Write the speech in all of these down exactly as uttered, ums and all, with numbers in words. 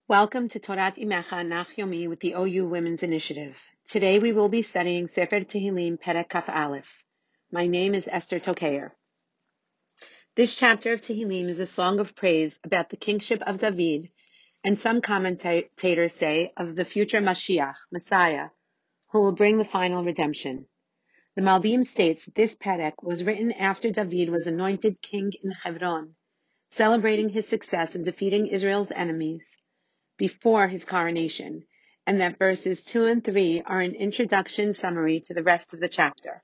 Welcome to Torat Imecha Nach Yomi with the O U Women's Initiative. Today we will be studying Sefer Tehillim Perek Kaf Aleph. My name is Esther Tokeyer. This chapter of Tehillim is a song of praise about the kingship of David, and some commentators say of the future Mashiach, Messiah, who will bring the final redemption. The Malbim states that this Perek was written after David was anointed king in Hebron, celebrating his success in defeating Israel's enemies before his coronation, and that verses two and three are an introduction summary to the rest of the chapter.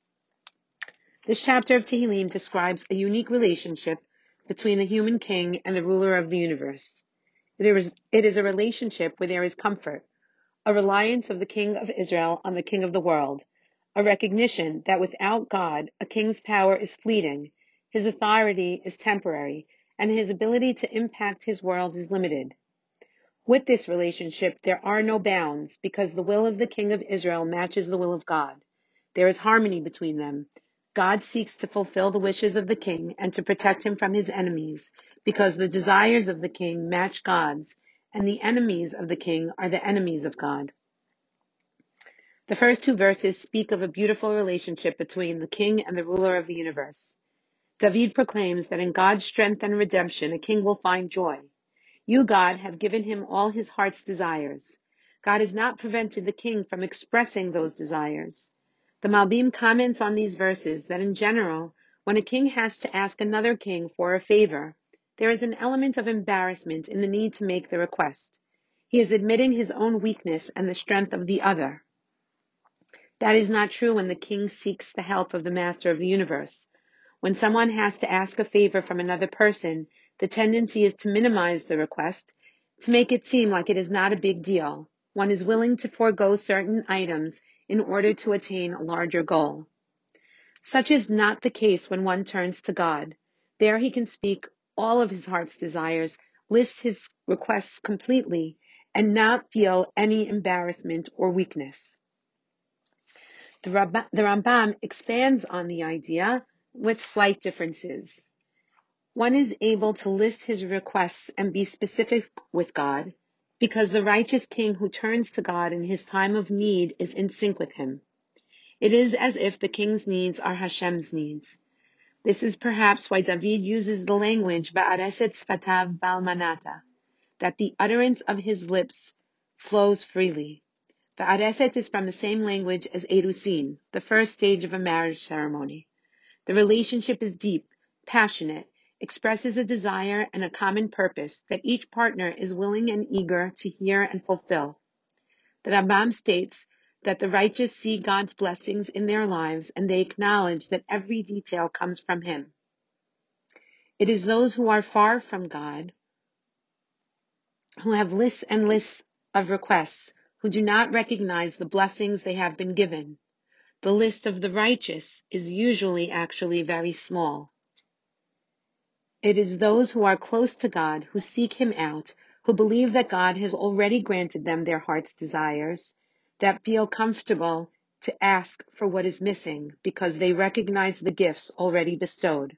This chapter of Tehillim describes a unique relationship between the human king and the ruler of the universe. It is, it is a relationship where there is comfort, a reliance of the king of Israel on the king of the world, a recognition that without God, a king's power is fleeting, his authority is temporary, and his ability to impact his world is limited. With this relationship, there are no bounds because the will of the king of Israel matches the will of God. There is harmony between them. God seeks to fulfill the wishes of the king and to protect him from his enemies because the desires of the king match God's, and the enemies of the king are the enemies of God. The first two verses speak of a beautiful relationship between the king and the ruler of the universe. David proclaims that in God's strength and redemption, a king will find joy. You, God, have given him all his heart's desires. God has not prevented the king from expressing those desires. The Malbim comments on these verses that in general, when a king has to ask another king for a favor, there is an element of embarrassment in the need to make the request. He is admitting his own weakness and the strength of the other. That is not true when the king seeks the help of the master of the universe. When someone has to ask a favor from another person, the tendency is to minimize the request, to make it seem like it is not a big deal. One is willing to forego certain items in order to attain a larger goal. Such is not the case when one turns to God. There he can speak all of his heart's desires, list his requests completely, and not feel any embarrassment or weakness. The, Rab- the Rambam expands on the idea with slight differences. One is able to list his requests and be specific with God because the righteous king who turns to God in his time of need is in sync with him. It is as if the king's needs are Hashem's needs. This is perhaps why David uses the language Ba'areset Sfatav Balmanata, that the utterance of his lips flows freely. Ba'areset is from the same language as Erusin, the first stage of a marriage ceremony. The relationship is deep, passionate, expresses a desire and a common purpose that each partner is willing and eager to hear and fulfill. The Rambam states that the righteous see God's blessings in their lives and they acknowledge that every detail comes from him. It is those who are far from God, who have lists and lists of requests, who do not recognize the blessings they have been given. The list of the righteous is usually actually very small. It is those who are close to God, who seek him out, who believe that God has already granted them their heart's desires, that feel comfortable to ask for what is missing because they recognize the gifts already bestowed.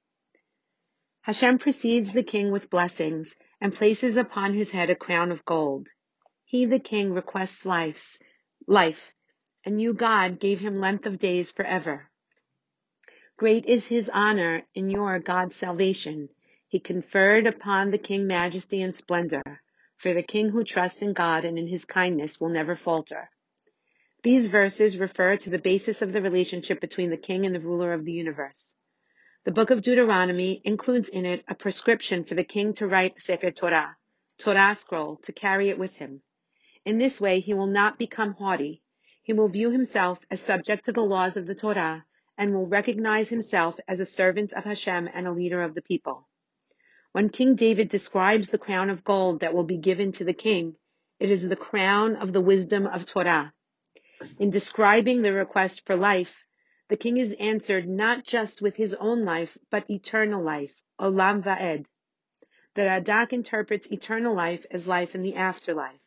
Hashem precedes the king with blessings and places upon his head a crown of gold. He, the king, requests life, life, and you, God, gave him length of days forever. Great is his honor in your God's salvation. He conferred upon the king majesty and splendor, for the king who trusts in God and in his kindness will never falter. These verses refer to the basis of the relationship between the king and the ruler of the universe. The book of Deuteronomy includes in it a prescription for the king to write the Sefer Torah, Torah scroll, to carry it with him. In this way, he will not become haughty. He will view himself as subject to the laws of the Torah and will recognize himself as a servant of Hashem and a leader of the people. When King David describes the crown of gold that will be given to the king, it is the crown of the wisdom of Torah. In describing the request for life, the king is answered not just with his own life, but eternal life, Olam Va'ed. The Radak interprets eternal life as life in the afterlife.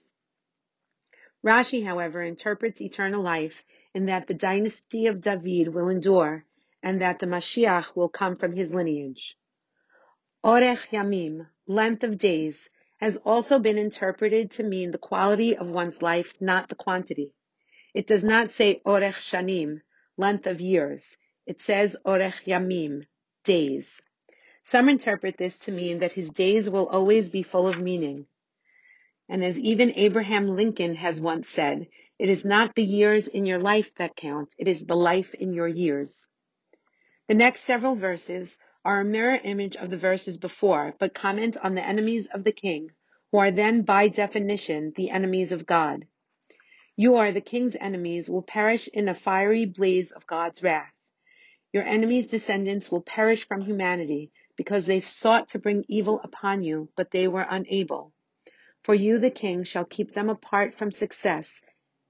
Rashi, however, interprets eternal life in that the dynasty of David will endure and that the Mashiach will come from his lineage. Orech Yamim, length of days, has also been interpreted to mean the quality of one's life, not the quantity. It does not say orech shanim, length of years. It says orech yamim, days. Some interpret this to mean that his days will always be full of meaning. And as even Abraham Lincoln has once said, it is not the years in your life that count, it is the life in your years. The next several verses are a mirror image of the verses before, but comment on the enemies of the king, who are then by definition the enemies of God. You are the king's enemies will perish in a fiery blaze of God's wrath. Your enemies' descendants will perish from humanity, because they sought to bring evil upon you, but they were unable. For you, the king, shall keep them apart from success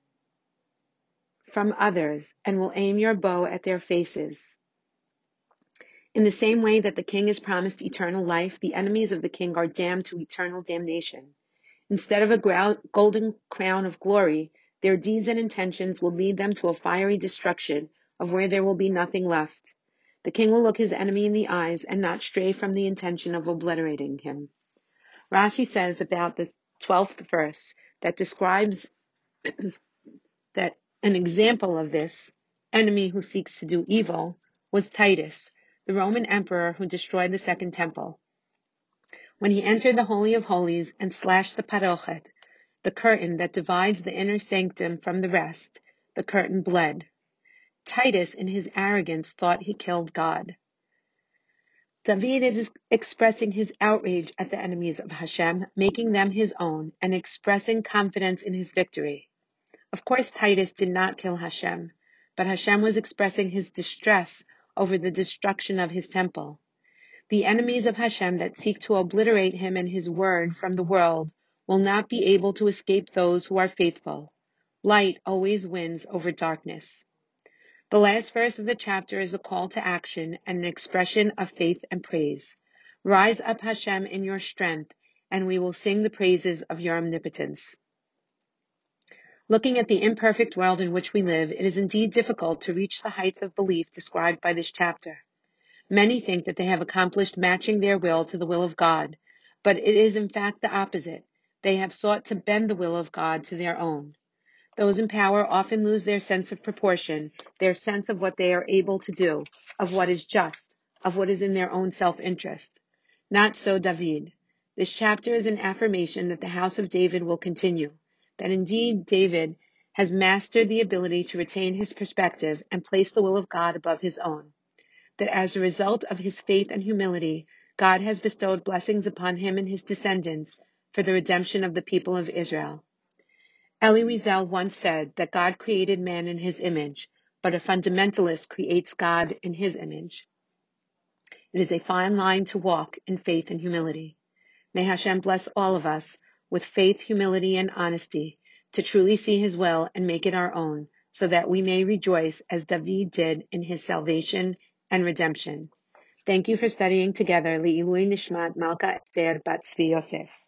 from others, and will aim your bow at their faces. In the same way that the king is promised eternal life, the enemies of the king are damned to eternal damnation. Instead of a golden crown of glory, their deeds and intentions will lead them to a fiery destruction of where there will be nothing left. The king will look his enemy in the eyes and not stray from the intention of obliterating him. Rashi says about the twelfth verse that describes that an example of this enemy who seeks to do evil was Titus, the Roman emperor who destroyed the Second Temple. When he entered the Holy of Holies and slashed the parochet, the curtain that divides the inner sanctum from the rest, the curtain bled. Titus, in his arrogance, thought he killed God. David is expressing his outrage at the enemies of Hashem, making them his own, and expressing confidence in his victory. Of course, Titus did not kill Hashem, but Hashem was expressing his distress over the destruction of his temple. The enemies of Hashem that seek to obliterate him and his word from the world will not be able to escape those who are faithful. Light always wins over darkness. The last verse of the chapter is a call to action and an expression of faith and praise. Rise up, Hashem, in your strength, and we will sing the praises of your omnipotence. Looking at the imperfect world in which we live, it is indeed difficult to reach the heights of belief described by this chapter. Many think that they have accomplished matching their will to the will of God, but it is in fact the opposite. They have sought to bend the will of God to their own. Those in power often lose their sense of proportion, their sense of what they are able to do, of what is just, of what is in their own self-interest. Not so David. This chapter is an affirmation that the house of David will continue, that indeed David has mastered the ability to retain his perspective and place the will of God above his own, that as a result of his faith and humility, God has bestowed blessings upon him and his descendants for the redemption of the people of Israel. Elie Wiesel once said that God created man in his image, but a fundamentalist creates God in his image. It is a fine line to walk in faith and humility. May Hashem bless all of us with faith, humility, and honesty to truly see his will and make it our own, so that we may rejoice as David did in his salvation and redemption. Thank you for studying together. Le'ilui Nishmat Malka Esther Bat Tzvi Yosef.